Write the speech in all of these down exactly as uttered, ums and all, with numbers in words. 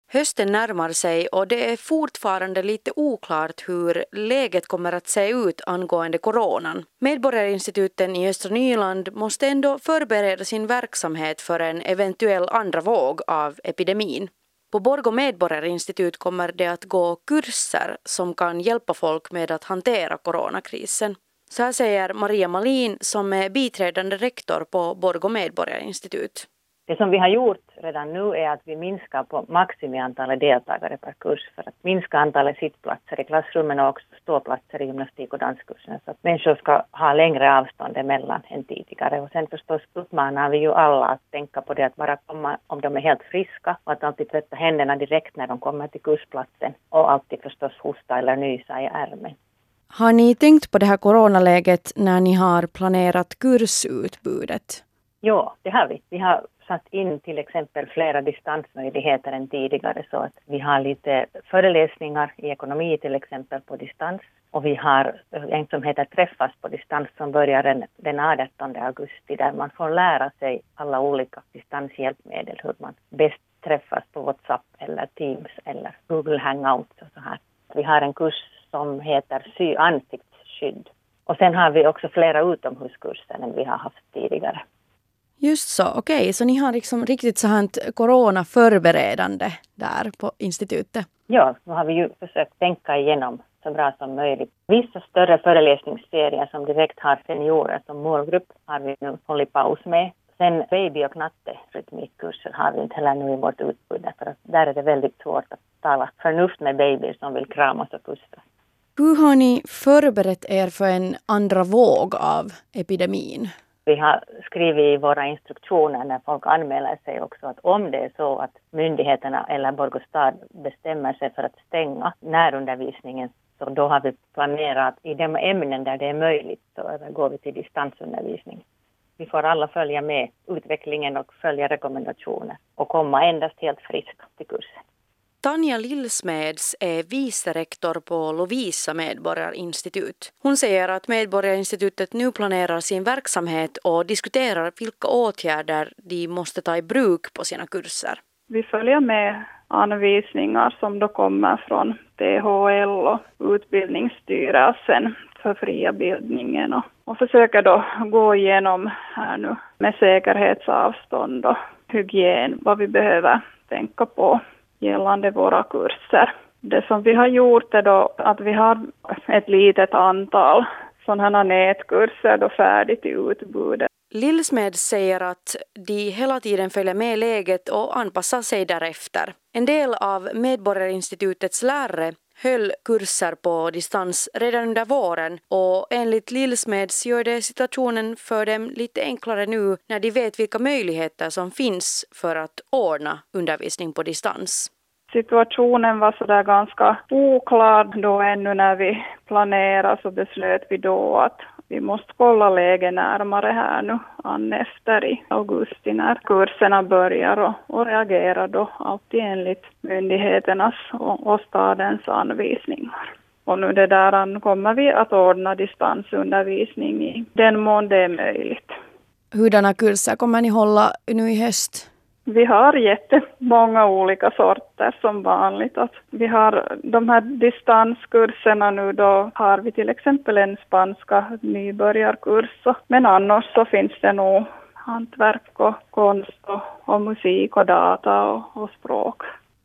Hösten närmar sig och det är fortfarande lite oklart hur läget kommer att se ut angående coronan. Medborgarinstituten i Östra Nyland måste ändå förbereda sin verksamhet för en eventuell andra våg av epidemin. På Borgå Medborgarinstitut kommer det att gå kurser som kan hjälpa folk med att hantera coronakrisen. Så här säger Maria Malin som är biträdande rektor på Borgå Medborgarinstitut. Det som vi har gjort redan nu är att vi minskar på maximiantalet deltagare per kurs för att minska antalet sittplatser i klassrummen och också ståplatser i gymnastik- och danskurserna så att människor ska ha längre avstånd emellan än tidigare. Och sen förstås uppmanar vi ju alla att tänka på det att bara komma om de är helt friska och att alltid tvätta händerna direkt när de kommer till kursplatsen och alltid förstås hosta eller nysa i ärmen. Har ni tänkt på det här coronaläget när ni har planerat kursutbudet? Ja, det har vi. Vi har satt in till exempel flera distansmöjligheter än tidigare så att vi har lite föreläsningar i ekonomi till exempel på distans och vi har en som heter Träffas på distans som börjar den artonde augusti där man får lära sig alla olika distanshjälpmedel hur man bäst träffas på WhatsApp eller Teams eller Google Hangouts och så här. Vi har en kurs som heter Sy ansiktsskydd och sen har vi också flera utomhuskurser än vi har haft tidigare. Just så, okej. Okay. Så ni har liksom riktigt så här corona-förberedande där på institutet? Ja, nu har vi ju försökt tänka igenom så bra som möjligt. Vissa större föreläsningsserier som direkt har seniorer som målgrupp har vi nu hållit paus med. Sen baby- och knatterytmikkurser har vi inte heller nu i vårt utbud för att där är det väldigt svårt att tala förnuft med babyer som vill kramas och pussas. Hur har ni förberett er för en andra våg av epidemin? Vi har skrivit i våra instruktioner när folk anmäler sig också att om det är så att myndigheterna eller Borgå stad bestämmer sig för att stänga närundervisningen så då har vi planerat i de ämnen där det är möjligt så övergår vi till distansundervisning. Vi får alla följa med utvecklingen och följa rekommendationer och komma endast helt friska till kursen. Tanja Lillsmeds är vice rektor på Lovisa Medborgarinstitut. Hon säger att Medborgarinstitutet nu planerar sin verksamhet och diskuterar vilka åtgärder de måste ta i bruk på sina kurser. Vi följer med anvisningar som då kommer från T H L och Utbildningsstyrelsen för fria bildningen och, och försöker då gå igenom här nu med säkerhetsavstånd och hygien vad vi behöver tänka på gällande våra kurser. Det som vi har gjort är då att vi har ett litet antal sådana nätkurser då färdigt i utbudet. Lillsmed säger att de hela tiden följer med läget och anpassar sig därefter. En del av Medborgarinstitutets lärare höll kurser på distans redan under våren och enligt Lillsmeds gör det situationen för dem lite enklare nu när de vet vilka möjligheter som finns för att ordna undervisning på distans. Situationen var så där ganska oklar då ännu när vi planerade så beslöt vi då att vi måste kolla läget närmare här nu an efter i augusti när kurserna börjar och, och reagera då alltid enligt myndigheternas och, och stadens anvisningar. Och nu det där kommer vi att ordna distansundervisning i den mån det är möjligt. Hurdana kurser kommer ni hålla nu i höst? Vi har jättemånga olika sorter som vanligt. Att vi har de här distanskurserna nu då har vi till exempel en spanska nybörjarkurs. Men annars så finns det nog hantverk och konst och, och musik och data och, och språk.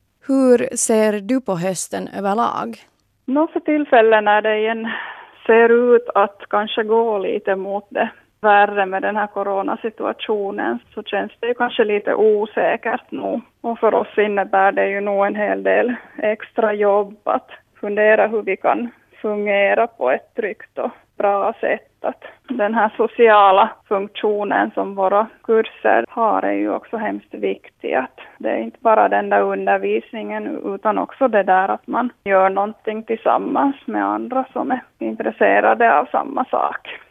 Hur ser du på hösten överlag? Nå för tillfällen när det igen ser ut att kanske gå lite mot det värre med den här coronasituationen så känns det ju kanske lite osäkert nu. Och för oss innebär det ju nog en hel del extra jobb att fundera hur vi kan fungera på ett tryggt och bra sätt. Att den här sociala funktionen som våra kurser har är ju också hemskt viktig. Att det är inte bara den där undervisningen utan också det där att man gör någonting tillsammans med andra som är intresserade av samma sak.